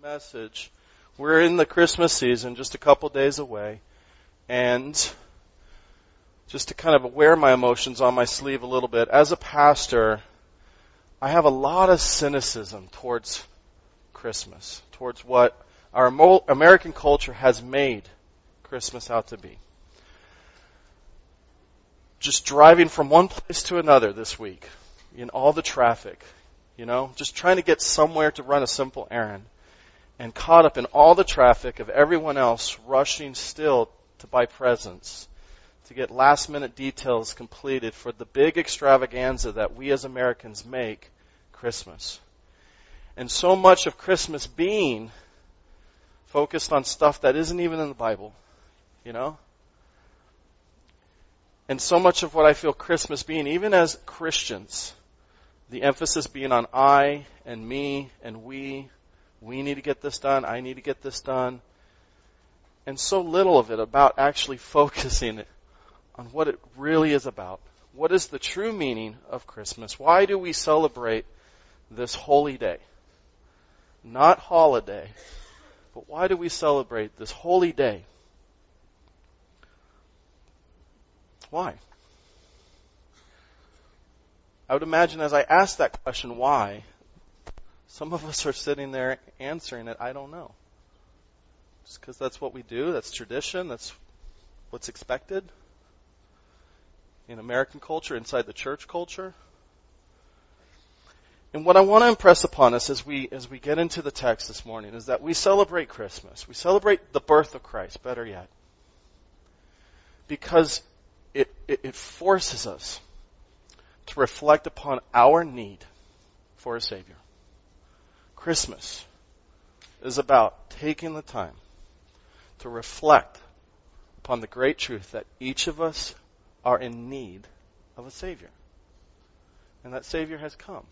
message. We're in the Christmas season, just a couple days away, and just to kind of wear my emotions on my sleeve a little bit, as a pastor, I have a lot of cynicism towards Christmas, towards what our American culture has made Christmas out to be. Just driving from one place to another this week, in all the traffic, just trying to get somewhere to run a simple errand, and caught up in all the traffic of everyone else rushing still to buy presents, to get last-minute details completed for the big extravaganza that we as Americans make Christmas. And so much of Christmas being focused on stuff that isn't even in the Bible, And so much of what I feel Christmas being, even as Christians, the emphasis being on I and me and we need to get this done, I need to get this done. And so little of it about actually focusing on what it really is about. What is the true meaning of Christmas? Why do we celebrate this holy day? Not holiday, but why do we celebrate this holy day? Why? I would imagine as I ask that question, why, some of us are sitting there answering it, I don't know. Just because that's what we do, that's tradition, that's what's expected in American culture, inside the church culture. And what I want to impress upon us as we get into the text this morning is that we celebrate Christmas. We celebrate the birth of Christ, better yet. Because it forces us to reflect upon our need for a Savior. Christmas is about taking the time to reflect upon the great truth that each of us are in need of a Savior. And that Savior has come.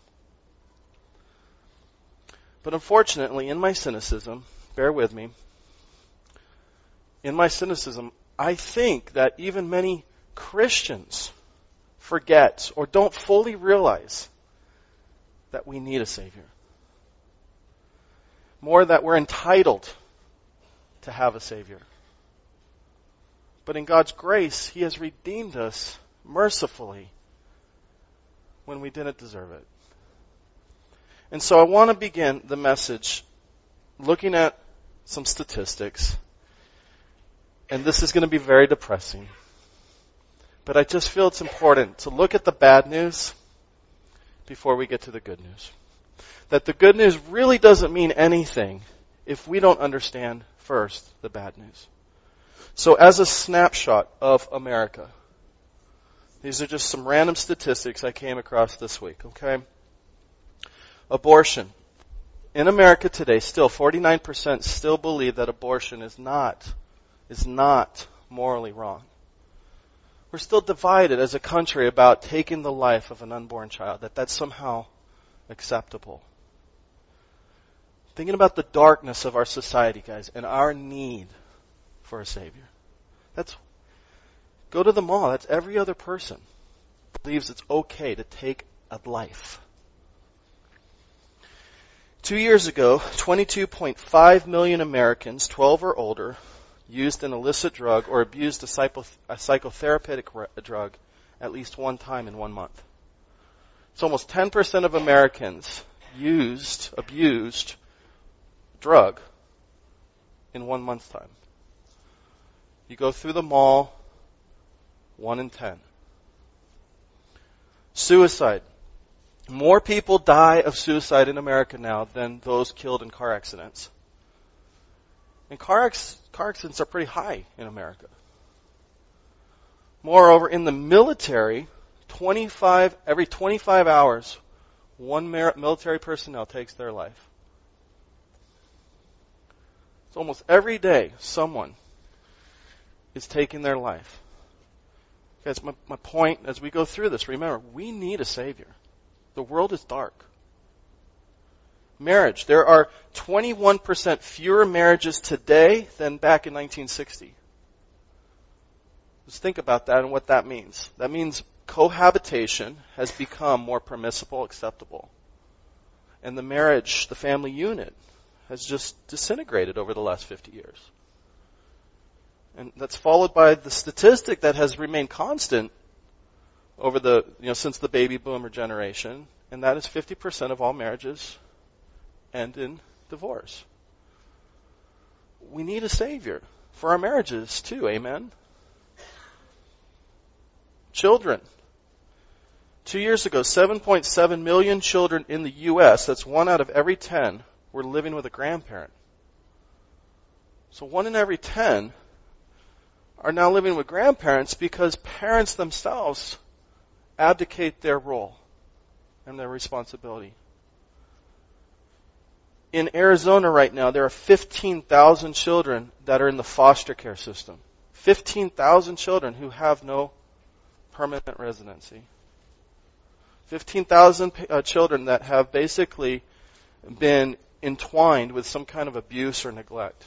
But unfortunately, in my cynicism, bear with me, in my cynicism, I think that even many Christians forget or don't fully realize that we need a Savior. More that we're entitled to have a Savior. But in God's grace, He has redeemed us mercifully when we didn't deserve it. And so I want to begin the message looking at some statistics. And this is going to be very depressing. But I just feel it's important to look at the bad news before we get to the good news. That the good news really doesn't mean anything if we don't understand first the bad news. So as a snapshot of America, these are just some random statistics I came across this week, okay? Abortion. In America today, still 49% still believe that abortion is not morally wrong. We're still divided as a country about taking the life of an unborn child, that's somehow acceptable. Thinking about the darkness of our society, guys, and our need for a Savior. Go to the mall. That's every other person believes it's okay to take a life. 2 years ago, 22.5 million Americans, 12 or older, used an illicit drug or abused a psychotherapeutic drug at least one time in 1 month. It's almost 10% of Americans abused drug in 1 month's time. You go through the mall, 1 in 10. Suicide. More people die of suicide in America now than those killed in car accidents. And car accidents are pretty high in America. Moreover, in the military, every 25 hours, one military personnel takes their life. So almost every day, someone is taking their life. Guys, my point as we go through this, remember, we need a Savior. The world is dark. Marriage. There are 21% fewer marriages today than back in 1960. Just think about that and what that means. That means cohabitation has become more permissible, acceptable. And the marriage, the family unit, has just disintegrated over the last 50 years. And that's followed by the statistic that has remained constant over since the baby boomer generation, and that is 50% of all marriages end in divorce. We need a Savior for our marriages too, amen? Children. 2 years ago, 7.7 million children in the U.S., that's 1 out of every 10, were living with a grandparent. So 1 in every 10 are now living with grandparents because parents themselves abdicate their role and their responsibility. In Arizona right now, there are 15,000 children that are in the foster care system. 15,000 children who have no permanent residency. 15,000 children that have basically been entwined with some kind of abuse or neglect.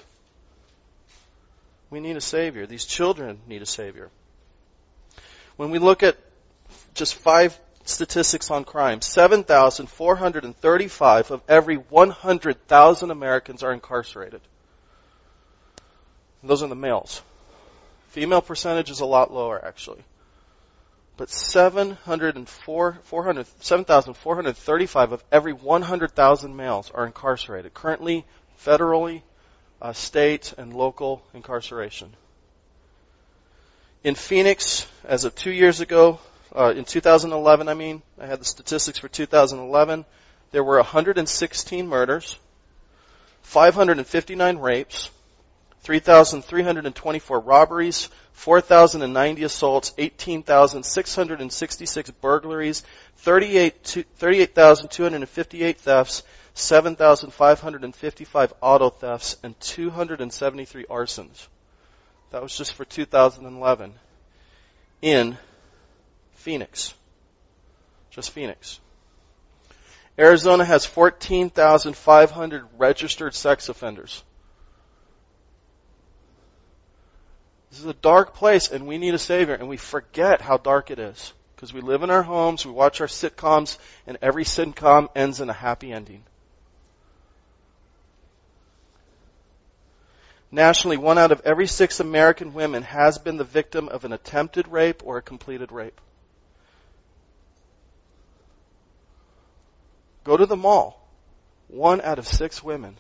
We need a Savior. These children need a Savior. When we look at just 5 statistics on crime, 7,435 of every 100,000 Americans are incarcerated. Those are the males. Female percentage is a lot lower, actually. But 7,435 of every 100,000 males are incarcerated. Currently, federally, state, and local incarceration. In Phoenix, as of 2 years ago, in 2011, I had the statistics for 2011, there were 116 murders, 559 rapes, 3,324 robberies, 4,090 assaults, 18,666 burglaries, 38,258 thefts, 7,555 auto thefts, and 273 arsons. That was just for 2011 in Phoenix. Just Phoenix. Arizona has 14,500 registered sex offenders. This is a dark place, and we need a Savior, and we forget how dark it is. Because we live in our homes, we watch our sitcoms, and every sitcom ends in a happy ending. Nationally, 1 out of every 6 American women has been the victim of an attempted rape or a completed rape. Go to the mall. 1 out of 6 women.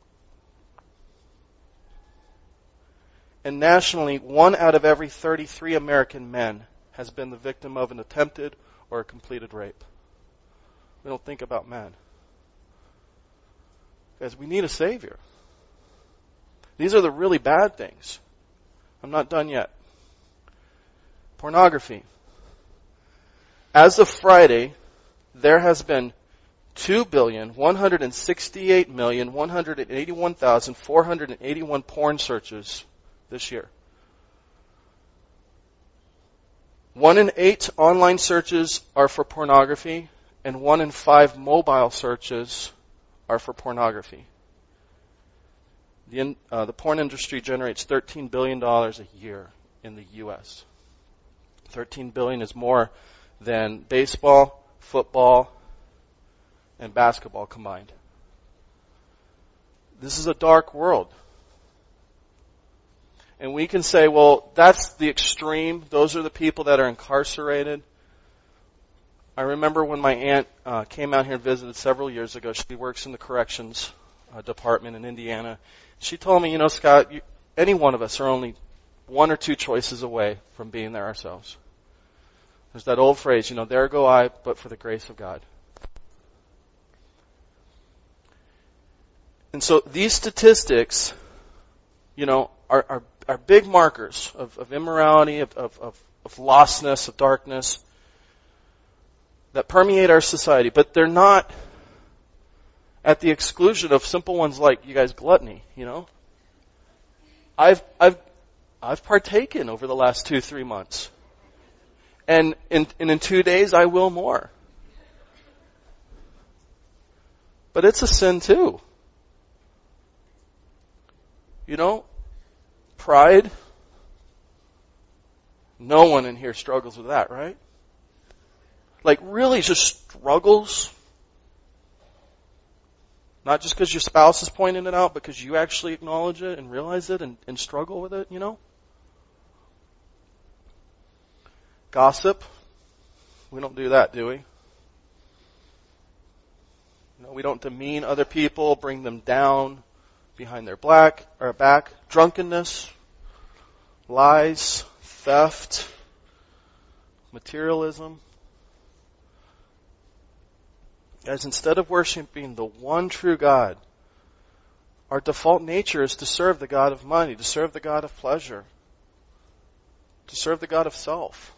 And nationally, 1 out of every 33 American men has been the victim of an attempted or a completed rape. We don't think about men. Guys, we need a Savior. These are the really bad things. I'm not done yet. Pornography. As of Friday, there has been 2,168,181,481 porn searches this year. 1 in 8 online searches are for pornography, and 1 in 5 mobile searches are for pornography. The porn industry generates $13 billion a year in the U.S. $13 billion is more than baseball, football, and basketball combined. This is a dark world. And we can say, well, that's the extreme. Those are the people that are incarcerated. I remember when my aunt came out here and visited several years ago. She works in the corrections department in Indiana. She told me, Scott, any one of us are only 1 or 2 choices away from being there ourselves. There's that old phrase, there go I, but for the grace of God. And so these statistics, are big markers of immorality, of lostness, of darkness that permeate our society. But they're not at the exclusion of simple ones like, you guys, gluttony, I've partaken over the last 2-3 months. And in 2 days I will more. But it's a sin too. Pride. No one in here struggles with that, right? Like really just struggles. Not just because your spouse is pointing it out, but because you actually acknowledge it and realize it and struggle with it, Gossip. We don't do that, do we? We don't demean other people, bring them down behind their back. Drunkenness, lies, theft, materialism. Guys, instead of worshiping the one true God, our default nature is to serve the God of money, to serve the God of pleasure, to serve the God of self.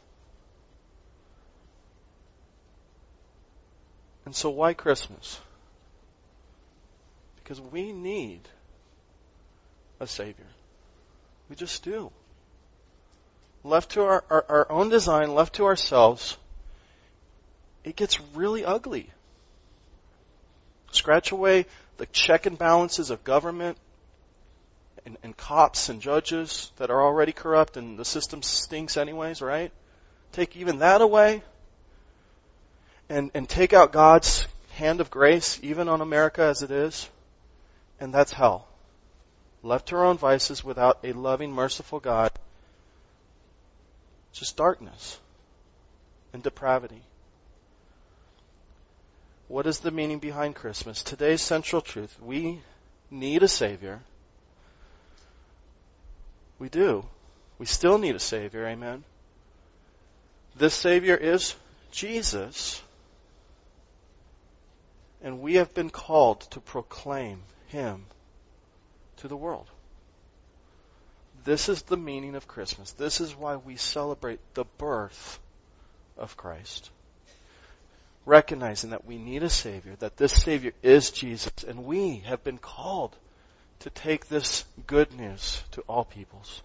And so why Christmas? Because we need a Savior. We just do. Left to our own design, left to ourselves, it gets really ugly. Scratch away the check and balances of government and cops and judges that are already corrupt and the system stinks anyways, right? Take even that away and take out God's hand of grace, even on America as it is, and that's hell. Left to our own vices without a loving, merciful God, just darkness and depravity. What is the meaning behind Christmas? Today's central truth. We need a Savior. We do. We still need a Savior, amen? This Savior is Jesus. And we have been called to proclaim Him to the world. This is the meaning of Christmas. This is why we celebrate the birth of Christ. Recognizing that we need a Savior, that this Savior is Jesus, and we have been called to take this good news to all peoples.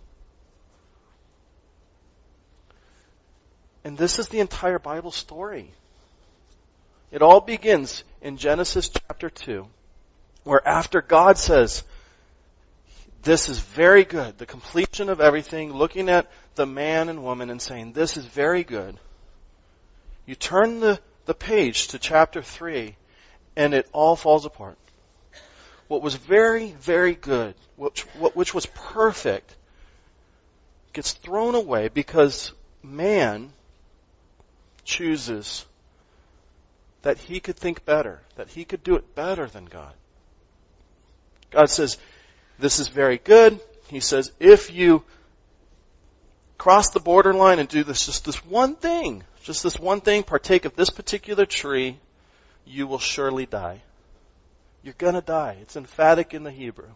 And this is the entire Bible story. It all begins in Genesis chapter 2, where after God says, this is very good, the completion of everything, looking at the man and woman and saying, this is very good. You turn the page to chapter 3, and it all falls apart. What was very, very good, which was perfect, gets thrown away because man chooses that he could think better, that he could do it better than God. God says, this is very good. He says, if you cross the borderline and do just this one thing, partake of this particular tree, you will surely die. You're gonna die. It's emphatic in the Hebrew.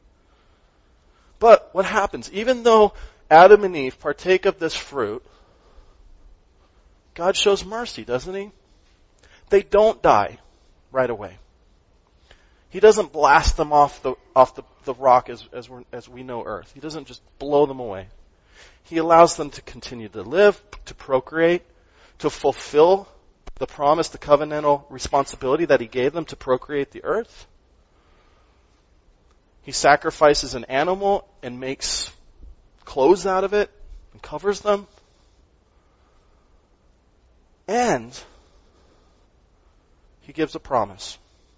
But what happens? Even though Adam and Eve partake of this fruit, God shows mercy, doesn't He? They don't die right away. He doesn't blast them off the rock as we know Earth. He doesn't just blow them away. He allows them to continue to live, to procreate, to fulfill the promise, the covenantal responsibility that He gave them to procreate the earth. He sacrifices an animal and makes clothes out of it and covers them. And He gives a promise.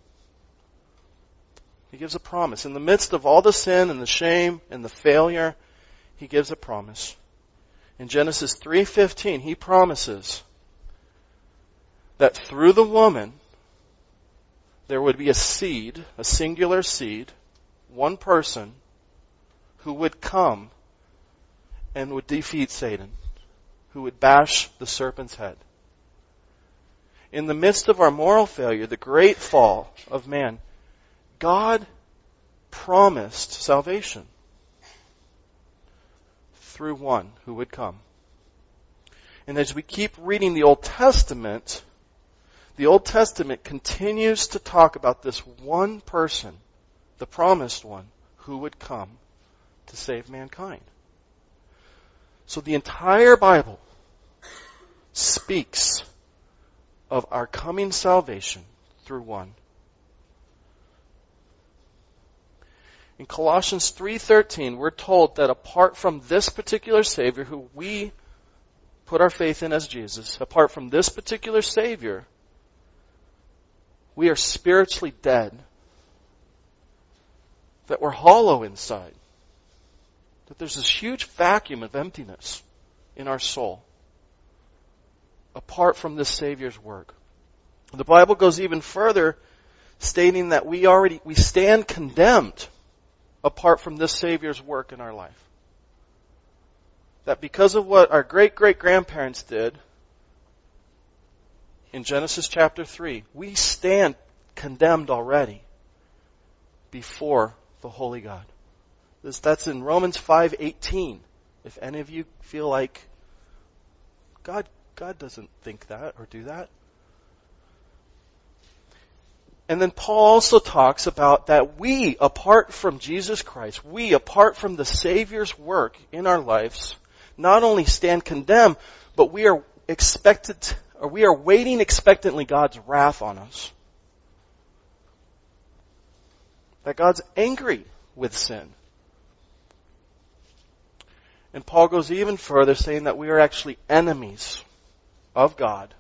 He gives a promise. In the midst of all the sin and the shame and the failure, He gives a promise. In Genesis 3:15, He promises that through the woman, there would be a seed, a singular seed, one person who would come and would defeat Satan, who would bash the serpent's head. In the midst of our moral failure, the great fall of man, God promised salvation through one who would come. And as we keep reading the Old Testament continues to talk about this one person, the promised one, who would come to save mankind. So the entire Bible speaks of our coming salvation through one. In Colossians 3:13, we're told that apart from this particular Savior, who we put our faith in as Jesus, apart from this particular Savior, we are spiritually dead that we're hollow inside. That there's this huge vacuum of emptiness in our soul apart from this Savior's work. The Bible goes even further, stating that we stand condemned apart from this Savior's work in our life. That because of what our great-great-grandparents did in Genesis chapter 3, we stand condemned already before the Holy God. That's in Romans 5:18. If any of you feel like God doesn't think that or do that. And then Paul also talks about that we, apart from Jesus Christ, we, apart from the Savior's work in our lives, not only stand condemned, but we are waiting expectantly God's wrath on us. That God's angry with sin. And Paul goes even further, saying that we are actually enemies of God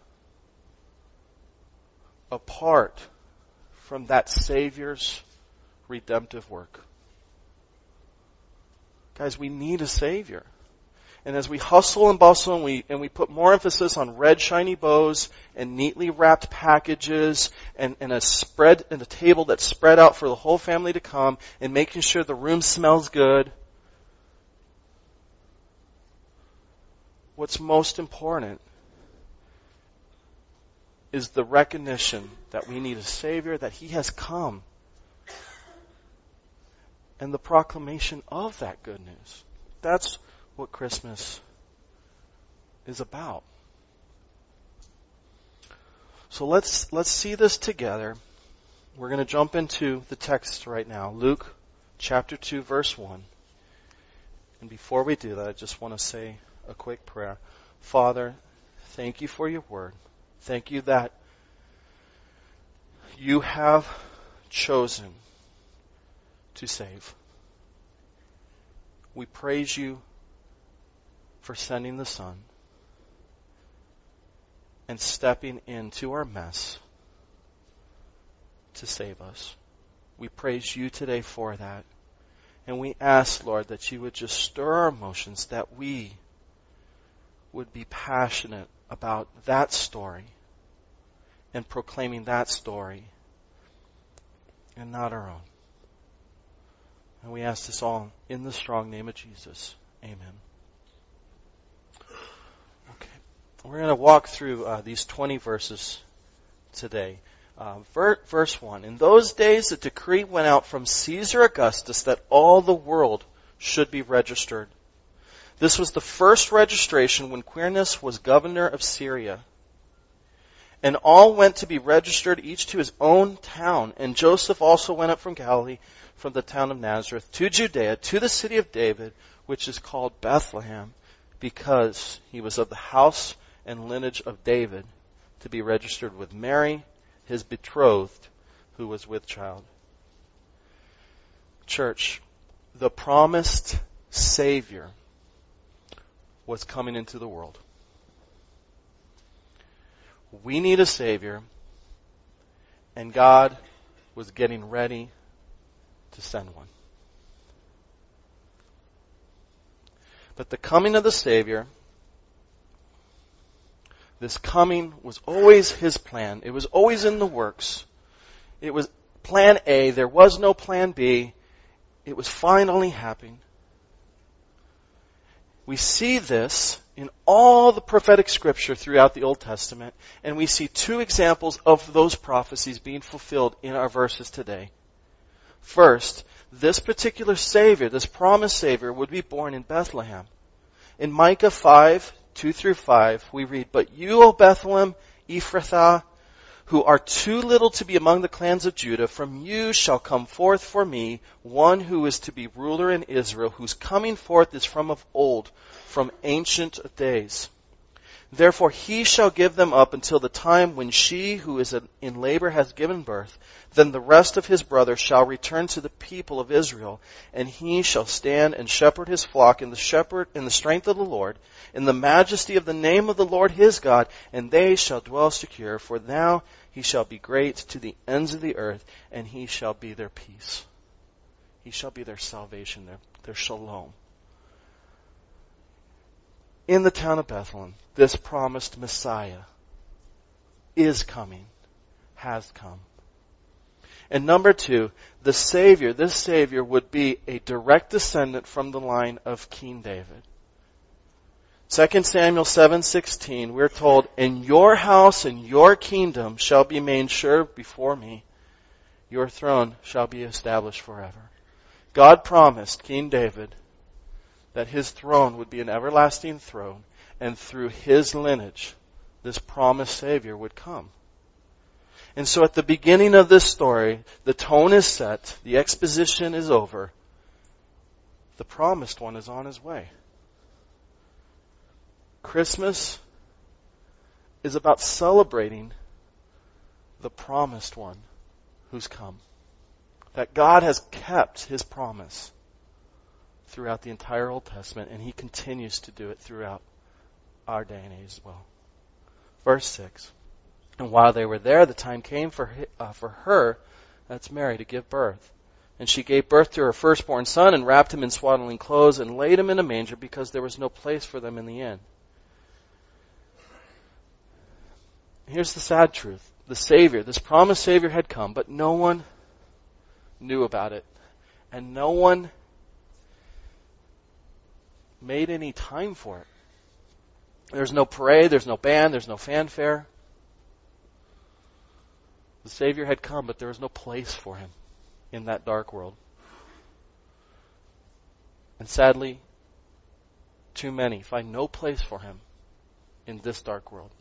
apart from that Savior's redemptive work. Guys, we need a Savior. And as we hustle and bustle and we put more emphasis on red shiny bows and neatly wrapped packages and a table that's spread out for the whole family to come and making sure the room smells good, what's most important is the recognition that we need a Savior, that He has come, and the proclamation of that good news. That's what Christmas is about. So let's see this together. We're going to jump into the text right now. Luke chapter 2, verse 1. And before we do that, I just want to say a quick prayer. Father, thank you for your word. Thank you that you have chosen to save. We praise you for sending the Son and stepping into our mess to save us. We praise you today for that. And we ask, Lord, that you would just stir our emotions, that we would be passionate about that story and proclaiming that story and not our own. And we ask this all in the strong name of Jesus. Amen. Okay. We're going to walk through these 20 verses today. Verse 1. In those days a decree went out from Caesar Augustus that all the world should be registered. This was the first registration when Quirinius was governor of Syria. And all went to be registered, each to his own town. And Joseph also went up from Galilee, from the town of Nazareth, to Judea, to the city of David, which is called Bethlehem, because he was of the house and lineage of David, to be registered with Mary, his betrothed, who was with child. Church, the promised Savior was coming into the world. We need a Savior, and God was getting ready to send one. But the coming of the Savior, this coming was always His plan. It was always in the works. It was plan A. There was no plan B. It was finally happening. We see this in all the prophetic scripture throughout the Old Testament, and we see two examples of those prophecies being fulfilled in our verses today. First, this particular Savior, this promised Savior, would be born in Bethlehem. In Micah 5, 2 through 5, we read, But you, O Bethlehem, Ephrathah, who are too little to be among the clans of Judah, from you shall come forth for me one who is to be ruler in Israel, whose coming forth is from of old, from ancient days. Therefore he shall give them up until the time when she who is in labor has given birth. Then the rest of his brothers shall return to the people of Israel, and he shall stand and shepherd his flock in the strength of the Lord, in the majesty of the name of the Lord his God, and they shall dwell secure. For now he shall be great to the ends of the earth, and he shall be their peace. He shall be their salvation, their shalom. In the town of Bethlehem, this promised Messiah is coming, has come. And number 2, this Savior would be a direct descendant from the line of King David. 2 Samuel 7:16, we're told, "And your house and your kingdom shall be made sure before me. Your throne shall be established forever." God promised King David that his throne would be an everlasting throne, and through his lineage, this promised Savior would come. And so at the beginning of this story, the tone is set, the exposition is over, the promised one is on his way. Christmas is about celebrating the promised one who's come. That God has kept his promise throughout the entire Old Testament, and he continues to do it throughout our day and age as well. Verse 6. "And while they were there, the time came for her, that's Mary, to give birth. And she gave birth to her firstborn son and wrapped him in swaddling clothes and laid him in a manger because there was no place for them in the inn." Here's the sad truth. The Savior, this promised Savior had come, but no one knew about it. And no one made any time for it. There's no parade, there's no band, there's no fanfare. The Savior had come, but there was no place for him in that dark world. And sadly, too many find no place for him in this dark world.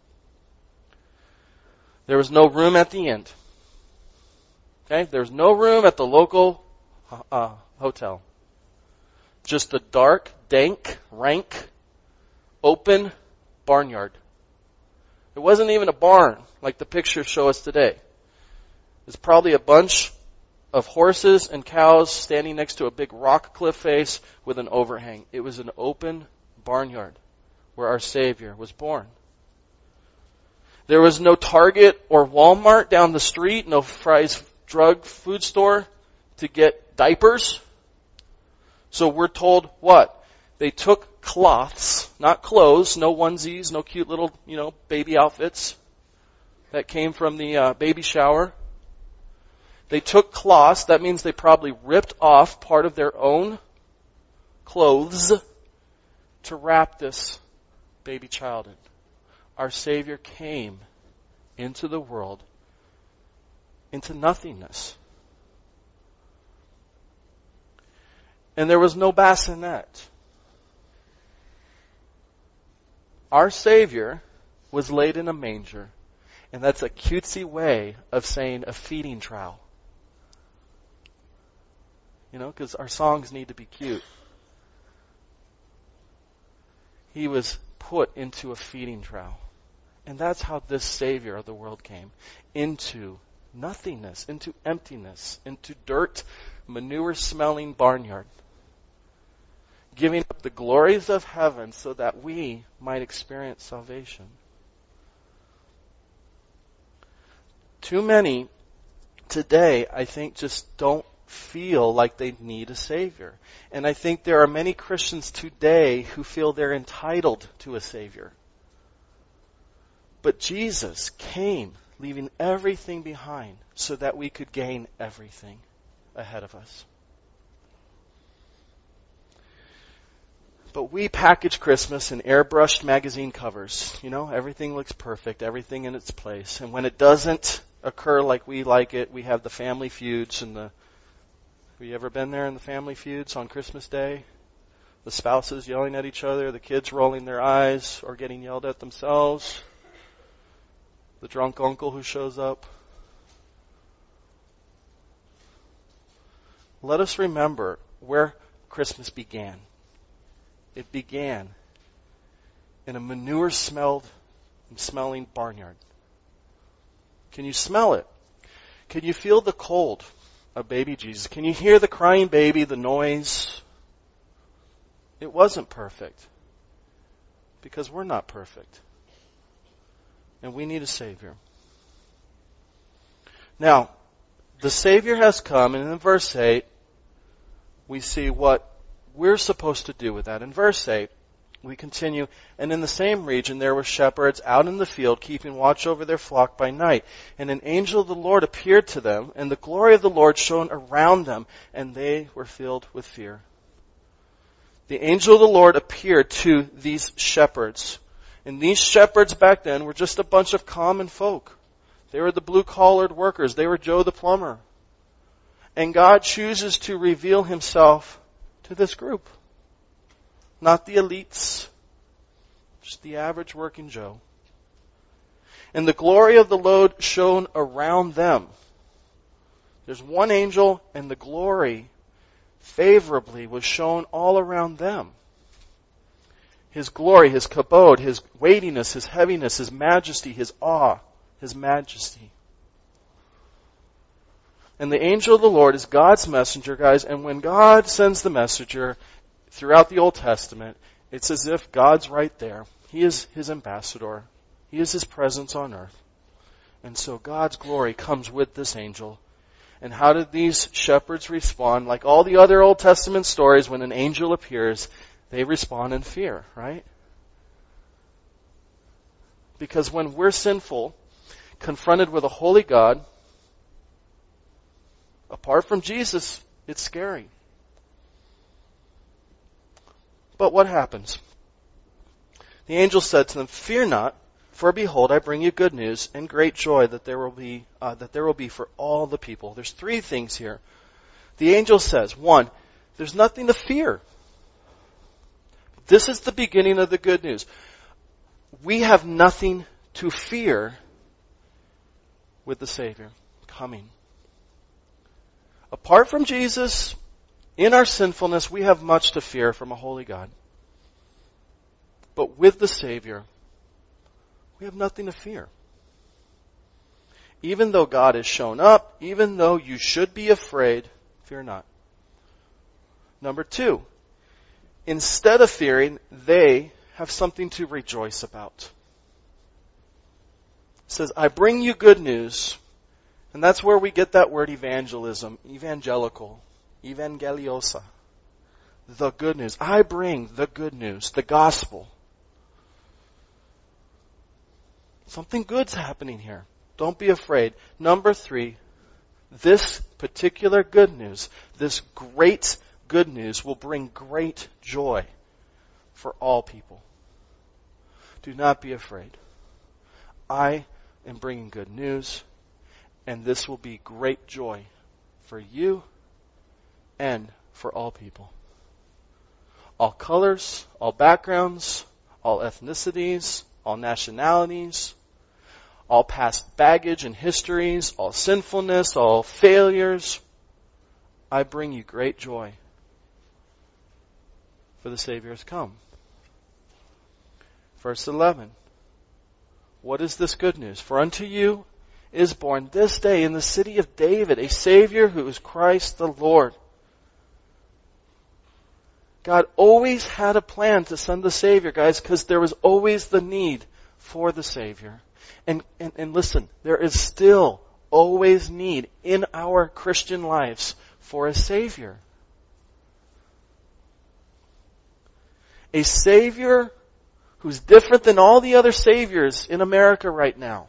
There was no room at the inn. Okay? There's no room at the local hotel. Just a dark, dank, rank, open barnyard. It wasn't even a barn like the pictures show us today. It's probably a bunch of horses and cows standing next to a big rock cliff face with an overhang. It was an open barnyard where our Savior was born. There was no Target or Walmart down the street, no Fry's drug food store to get diapers. So we're told what? They took cloths, not clothes, no onesies, no cute little, baby outfits that came from the baby shower. They took cloths, that means they probably ripped off part of their own clothes to wrap this baby child in. Our Savior came into the world, into nothingness. And there was no bassinet. Our Savior was laid in a manger, and that's a cutesy way of saying a feeding trough. Because our songs need to be cute. He was put into a feeding trough. And that's how this Savior of the world came. Into nothingness, into emptiness, into dirt, manure-smelling barnyard. Giving up the glories of heaven so that we might experience salvation. Too many today, I think, just don't feel like they need a Savior. And I think there are many Christians today who feel they're entitled to a Savior. But Jesus came, leaving everything behind so that we could gain everything ahead of us. But we package Christmas in airbrushed magazine covers. Everything looks perfect, everything in its place. And when it doesn't occur like we like it, we have the family feuds and have you ever been there in the family feuds on Christmas Day? The spouses yelling at each other, the kids rolling their eyes or getting yelled at themselves. The drunk uncle who shows up. Let us remember where Christmas began. It began in a manure-smelling barnyard. Can you smell it? Can you feel the cold of baby Jesus? Can you hear the crying baby, the noise? It wasn't perfect because we're not perfect. And we need a Savior. Now, the Savior has come, and in verse 8, we see what we're supposed to do with that. In verse 8, we continue, and in the same region there were shepherds out in the field, keeping watch over their flock by night. And an angel of the Lord appeared to them, and the glory of the Lord shone around them, and they were filled with fear. The angel of the Lord appeared to these shepherds. And these shepherds back then were just a bunch of common folk. They were the blue-collared workers. They were Joe the plumber. And God chooses to reveal himself to this group. Not the elites, just the average working Joe. And the glory of the Lord shone around them. There's one angel, and the glory favorably was shown all around them. His glory, his kabod, his weightiness, his heaviness, his majesty, his awe, his majesty. And the angel of the Lord is God's messenger, guys, and when God sends the messenger throughout the Old Testament, it's as if God's right there. He is his ambassador. He is his presence on earth. And so God's glory comes with this angel. And how did these shepherds respond? Like all the other Old Testament stories, when an angel appears, they respond in fear, right? Because when we're sinful, confronted with a holy God, apart from Jesus, it's scary. But what happens? The angel said to them, "Fear not, for behold, I bring you good news and great joy that there will be for all the people." There's three things here. The angel says, one, there's nothing to fear. This is the beginning of the good news. We have nothing to fear with the Savior coming. Apart from Jesus, in our sinfulness, we have much to fear from a holy God. But with the Savior, we have nothing to fear. Even though God has shown up, even though you should be afraid, fear not. Number two, instead of fearing, they have something to rejoice about. It says, I bring you good news. And that's where we get that word evangelism, evangelical, evangeliosa. The good news. I bring the good news, the gospel. Something good's happening here. Don't be afraid. Number three, this particular good news, this great good news will bring great joy for all people. Do not be afraid. I am bringing good news, and this will be great joy for you and for all people. All colors, all backgrounds, all ethnicities, all nationalities, all past baggage and histories, all sinfulness, all failures. I bring you great joy, for the Savior has come. Verse 11. What is this good news? For unto you is born this day in the city of David a Savior who is Christ the Lord. God always had a plan to send the Savior, guys, because there was always the need for the Savior. And listen, there is still always need in our Christian lives for a Savior. A Savior who's different than all the other Saviors in America right now.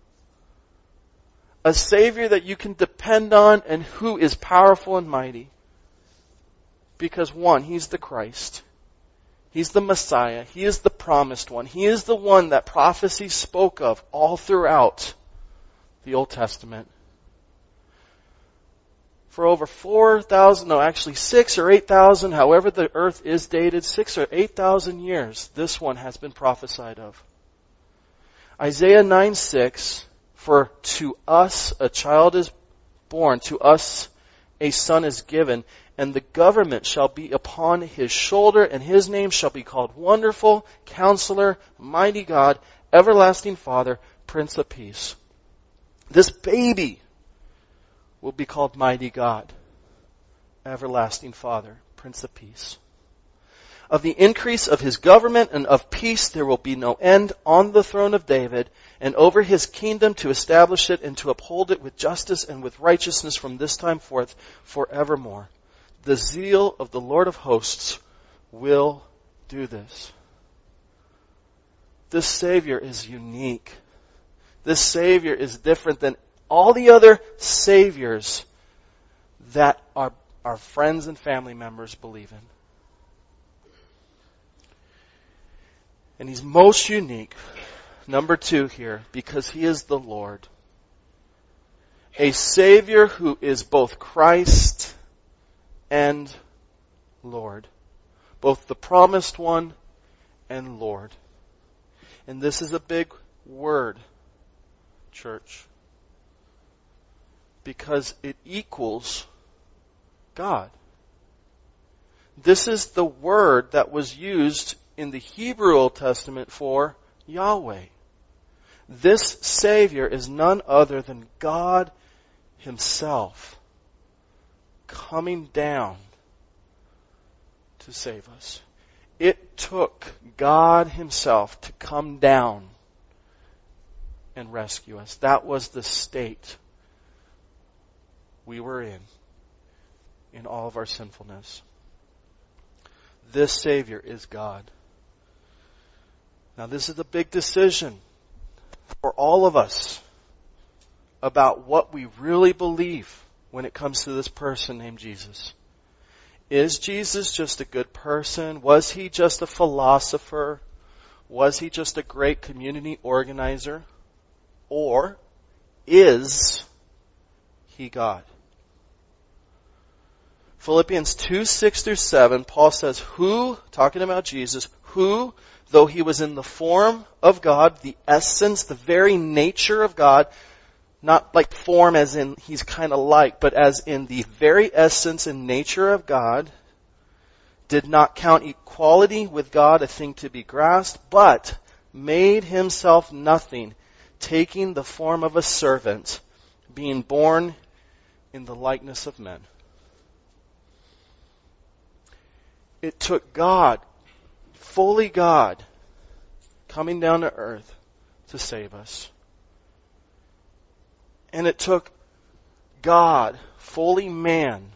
A Savior that you can depend on and who is powerful and mighty. Because one, He's the Christ. He's the Messiah. He is the promised one. He is the one that prophecy spoke of all throughout the Old Testament. For over 6 or 8,000, however the earth is dated, 6 or 8,000 years, this one has been prophesied of. Isaiah 9:6, for to us a child is born, to us a son is given, and the government shall be upon his shoulder, and his name shall be called Wonderful, Counselor, Mighty God, Everlasting Father, Prince of Peace. This baby will be called Mighty God, Everlasting Father, Prince of Peace. Of the increase of his government and of peace there will be no end on the throne of David and over his kingdom to establish it and to uphold it with justice and with righteousness from this time forth forevermore. The zeal of the Lord of hosts will do this. This Savior is unique. This Savior is different than all the other Saviors that our friends and family members believe in. And He's most unique, number 2 here, because He is the Lord. A Savior who is both Christ and Lord. Both the promised one and Lord. And this is a big word, church. Because it equals God. This is the word that was used in the Hebrew Old Testament for Yahweh. This Savior is none other than God Himself coming down to save us. It took God Himself to come down and rescue us. That was the state we were in all of our sinfulness. This Savior is God. Now this is a big decision for all of us about what we really believe when it comes to this person named Jesus. Is Jesus just a good person? Was He just a philosopher? Was He just a great community organizer? Or is He God? Philippians 2:6-7, Paul says, who, talking about Jesus, who, though He was in the form of God, the essence, the very nature of God, not like form as in He's kind of like, but as in the very essence and nature of God, did not count equality with God a thing to be grasped, but made Himself nothing, taking the form of a servant, being born in the likeness of men. It took God, fully God, coming down to earth to save us. And it took God, fully man,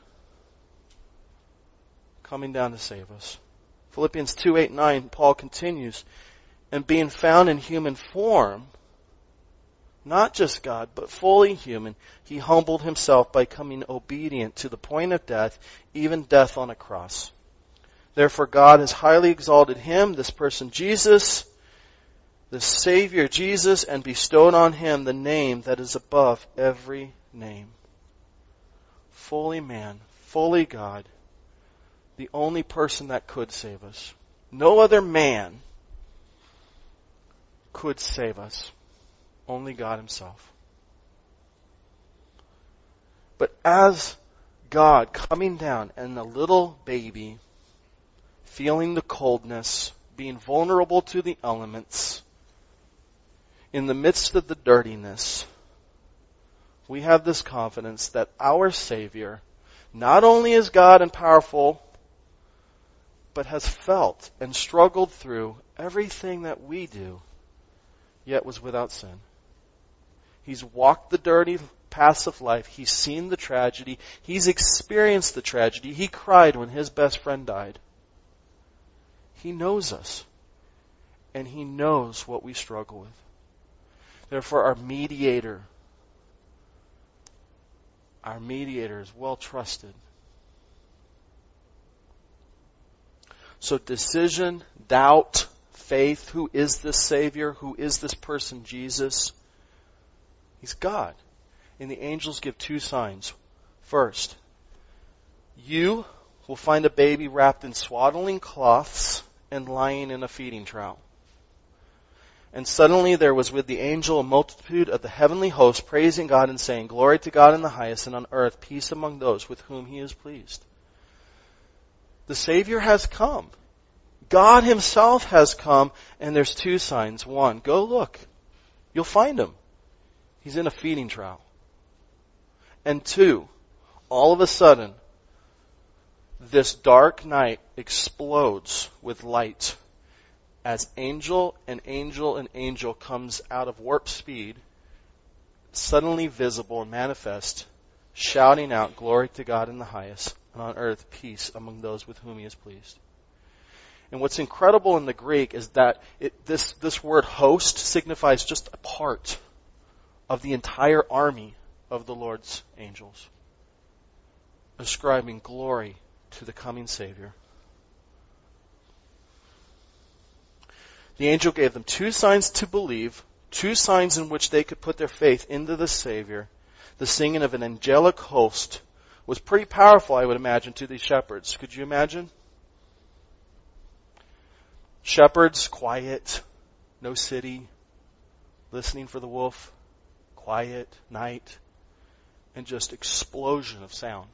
coming down to save us. Philippians 2:8-9, Paul continues, and being found in human form, not just God, but fully human, He humbled Himself by becoming obedient to the point of death, even death on a cross. Therefore God has highly exalted Him, this person Jesus, the Savior Jesus, and bestowed on Him the name that is above every name. Fully man, fully God, the only person that could save us. No other man could save us. Only God Himself. But as God coming down and a little baby, feeling the coldness, being vulnerable to the elements, in the midst of the dirtiness, we have this confidence that our Savior not only is God and powerful, but has felt and struggled through everything that we do, yet was without sin. He's walked the dirty paths of life. He's seen the tragedy. He's experienced the tragedy. He cried when his best friend died. He knows us. And He knows what we struggle with. Therefore, our mediator is well trusted. So decision, doubt, faith, who is this Savior? Who is this person, Jesus? He's God. And the angels give 2 signs. First, you will find a baby wrapped in swaddling cloths and lying in a feeding trough. And suddenly there was with the angel a multitude of the heavenly host praising God and saying, Glory to God in the highest, and on earth peace among those with whom He is pleased. The Savior has come. God Himself has come, and there's 2 signs. 1, go look. You'll find Him. He's in a feeding trough. And 2, all of a sudden, this dark night explodes with light as angel and angel and angel comes out of warp speed, suddenly visible and manifest, shouting out, Glory to God in the highest, and on earth peace among those with whom he is pleased. And what's incredible in the Greek is that this word host signifies just a part of the entire army of the Lord's angels, ascribing glory to the coming Savior. The angel gave them 2 signs to believe, 2 signs in which they could put their faith into the Savior. The singing of an angelic host was pretty powerful, I would imagine, to these shepherds. Could you imagine? Shepherds, quiet, no city, listening for the wolf, quiet, night, and just explosion of sound.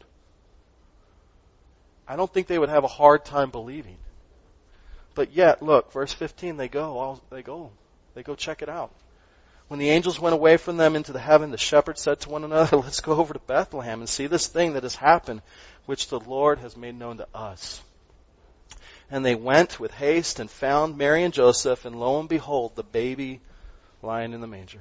I don't think they would have a hard time believing. But yet, look, verse 15, they go check it out. When the angels went away from them into the heaven, the shepherds said to one another, let's go over to Bethlehem and see this thing that has happened, which the Lord has made known to us. And they went with haste and found Mary and Joseph, and lo and behold, the baby lying in the manger.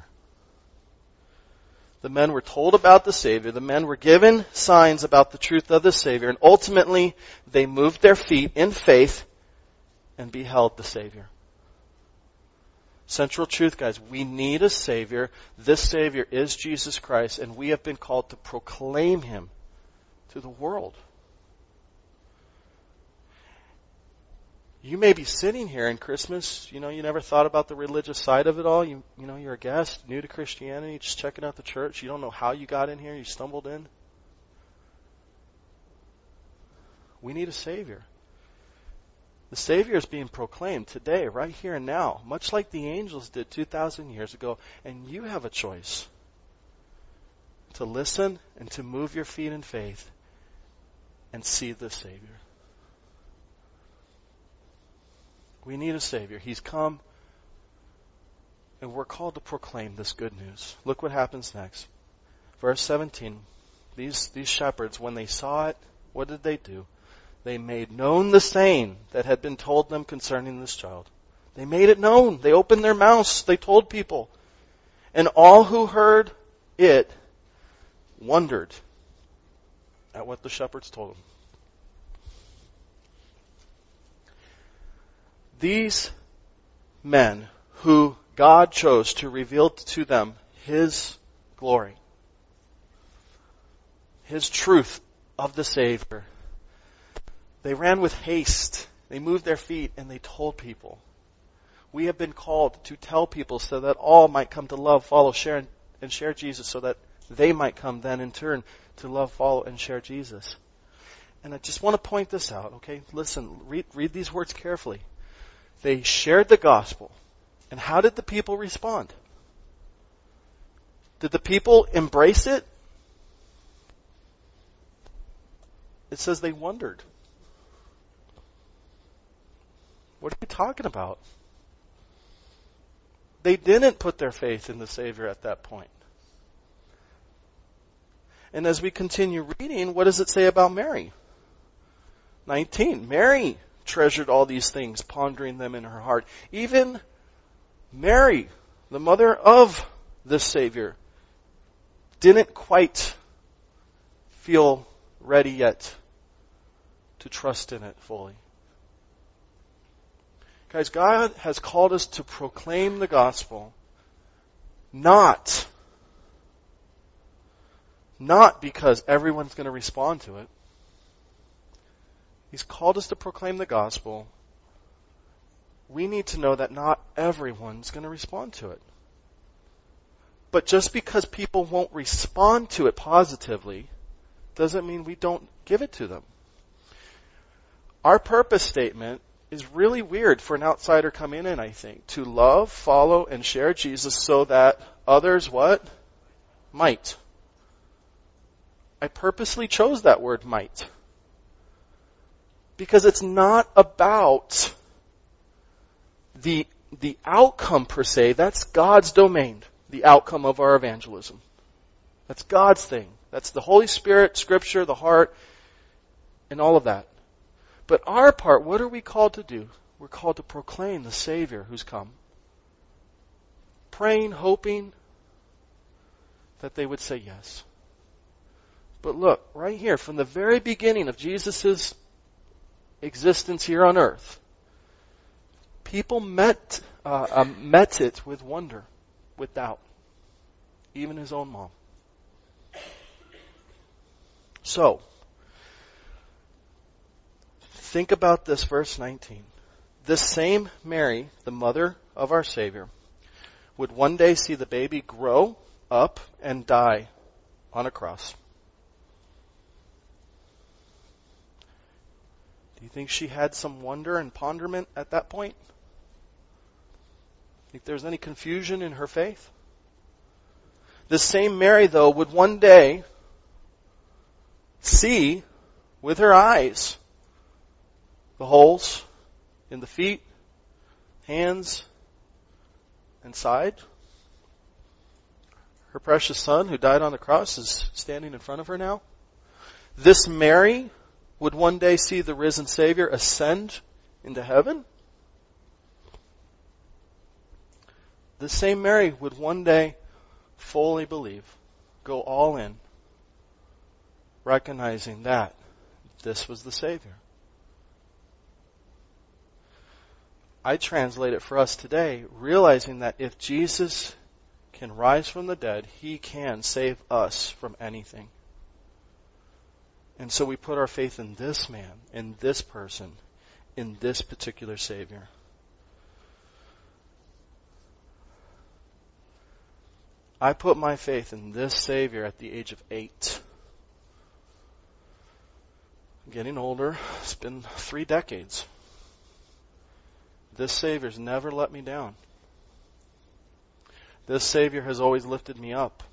The men were told about the Savior. The men were given signs about the truth of the Savior, and ultimately they moved their feet in faith and beheld the Savior. Central truth, guys, we need a Savior. This Savior is Jesus Christ, and we have been called to proclaim Him to the world. You may be sitting here in Christmas, you never thought about the religious side of it all. You're a guest, new to Christianity, just checking out the church. You don't know how you got in here, you stumbled in. We need a Savior. The Savior is being proclaimed today, right here and now, much like the angels did 2,000 years ago, and you have a choice to listen and to move your feet in faith and see the Savior. We need a Savior. He's come, and we're called to proclaim this good news. Look what happens next. Verse 17. These shepherds, when they saw it, what did they do? They made known the saying that had been told them concerning this child. They made it known. They opened their mouths. They told people. And all who heard it wondered at what the shepherds told them. These men who God chose to reveal to them His glory, His truth of the Savior, they ran with haste. They moved their feet and they told people. We have been called to tell people so that all might come to love, follow, share, and share Jesus, so that they might come then in turn to love, follow, and share Jesus. And I just want to point this out, okay? Listen, read these words carefully. They shared the gospel. And how did the people respond? Did the people embrace it? It says they wondered. What are you talking about? They didn't put their faith in the Savior at that point. And as we continue reading, what does it say about Mary? 19. Mary treasured all these things, pondering them in her heart. Even Mary, the mother of the Savior, didn't quite feel ready yet to trust in it fully. Guys, God has called us to proclaim the gospel, not because everyone's going to respond to it. He's called us to proclaim the gospel. We need to know that not everyone's going to respond to it. But just because people won't respond to it positively doesn't mean we don't give it to them. Our purpose statement is really weird for an outsider coming in, I think. To love, follow, and share Jesus so that others what? Might. I purposely chose that word might. Because it's not about the outcome per se. That's God's domain, the outcome of our evangelism. That's God's thing. That's the Holy Spirit, Scripture, the heart, and all of that. But our part, what are we called to do? We're called to proclaim the Savior who's come. Praying, hoping that they would say yes. But look, right here, from the very beginning of Jesus' existence here on earth, people met it with wonder, with doubt. Even his own mom. So, think about this verse 19. This same Mary, the mother of our Savior, would one day see the baby grow up and die on a cross. Do you think she had some wonder and ponderment at that point? Think there's any confusion in her faith? This same Mary, though, would one day see with her eyes the holes in the feet, hands, and side. Her precious son, who died on the cross, is standing in front of her now. This Mary would one day see the risen Savior ascend into heaven. This same Mary would one day fully believe, go all in, recognizing that this was the Savior. I translate it for us today, realizing that if Jesus can rise from the dead, He can save us from anything. And so we put our faith in this man, in this person, in this particular Savior. I put my faith in this Savior at the age of 8. I'm getting older. It's been 3 decades. This Savior's never let me down. This Savior has always lifted me up.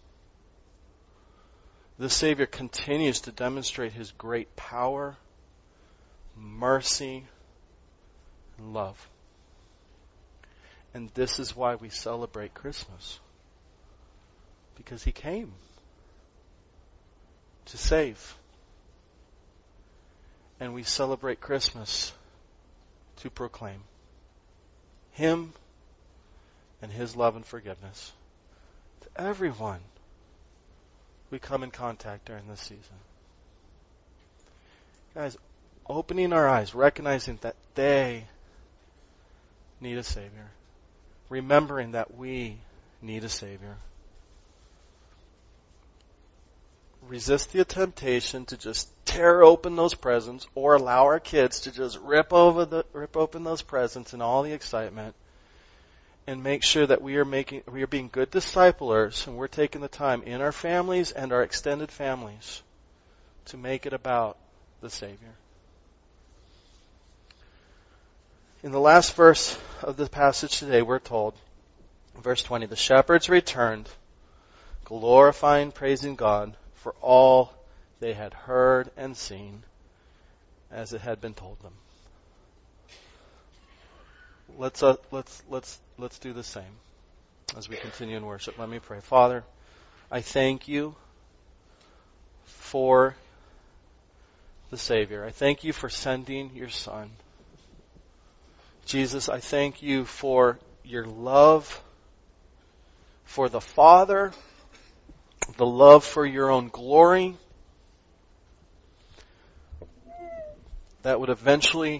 This Savior continues to demonstrate His great power, mercy, and love. And this is why we celebrate Christmas. Because He came to save. And we celebrate Christmas to proclaim Him and His love and forgiveness to everyone we come in contact during this season. Guys, opening our eyes, recognizing that they need a Savior. Remembering that we need a Savior. Resist the temptation to just tear open those presents or allow our kids to just rip open those presents in all the excitement, and make sure that we are being good disciplers, and we're taking the time in our families and our extended families to make it about the Savior. In the last verse of the passage today, we're told, verse 20, the shepherds returned, glorifying, praising God for all they had heard and seen as it had been told them. Let's do the same as we continue in worship. Let me pray. Father, I thank You for the Savior. I thank You for sending Your Son. Jesus, I thank You for Your love for the Father, the love for Your own glory that would eventually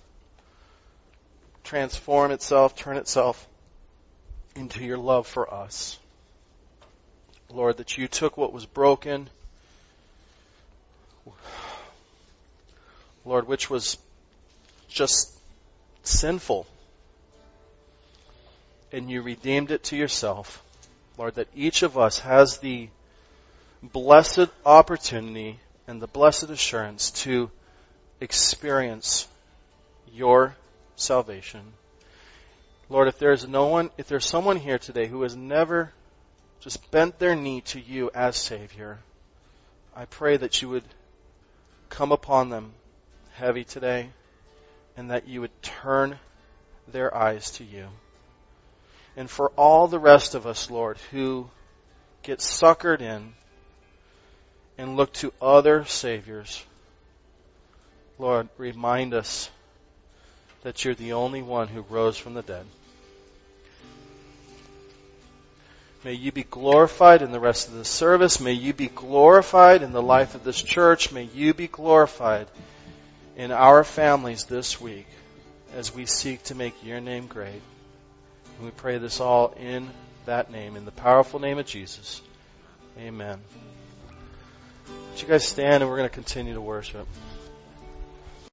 transform itself, turn itself into Your love for us. Lord, that You took what was broken, Lord, which was just sinful, and You redeemed it to Yourself. Lord, that each of us has the blessed opportunity and the blessed assurance to experience Your salvation. Lord, if there's someone here today who has never just bent their knee to You as Savior, I pray that You would come upon them heavy today, and that You would turn their eyes to You. And for all the rest of us, Lord, who get suckered in and look to other saviors, Lord, remind us that You're the only one who rose from the dead. May you be glorified in the rest of the service. May you be glorified in the life of this church. May you be glorified in our families this week as we seek to make your name great. And we pray this all in that name, in the powerful name of Jesus. Amen. Would you guys stand, and we're going to continue to worship.